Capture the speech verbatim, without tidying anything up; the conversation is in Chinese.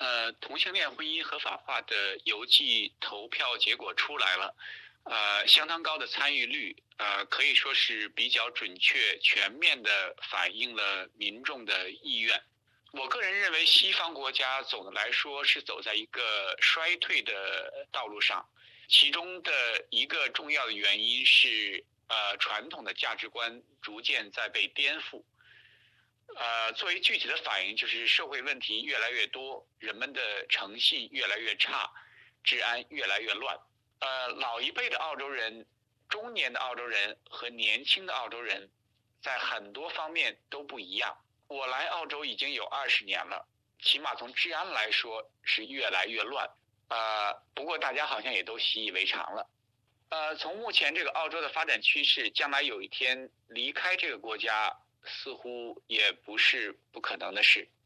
呃，同性恋婚姻合法化的邮寄投票结果出来了，呃，相当高的参与率，呃，可以说是比较准确、全面地反映了民众的意愿。我个人认为，西方国家总的来说是走在一个衰退的道路上，其中的一个重要的原因是，呃，传统的价值观逐渐在被颠覆。呃，作为具体的反应，就是社会问题越来越多，人们的诚信越来越差，治安越来越乱。呃，老一辈的澳洲人、中年的澳洲人和年轻的澳洲人，在很多方面都不一样。我来澳洲已经有二十年了，起码从治安来说是越来越乱。呃，不过大家好像也都习以为常了。呃，从目前这个澳洲的发展趋势，将来有一天离开这个国家，似乎也不是不可能的事。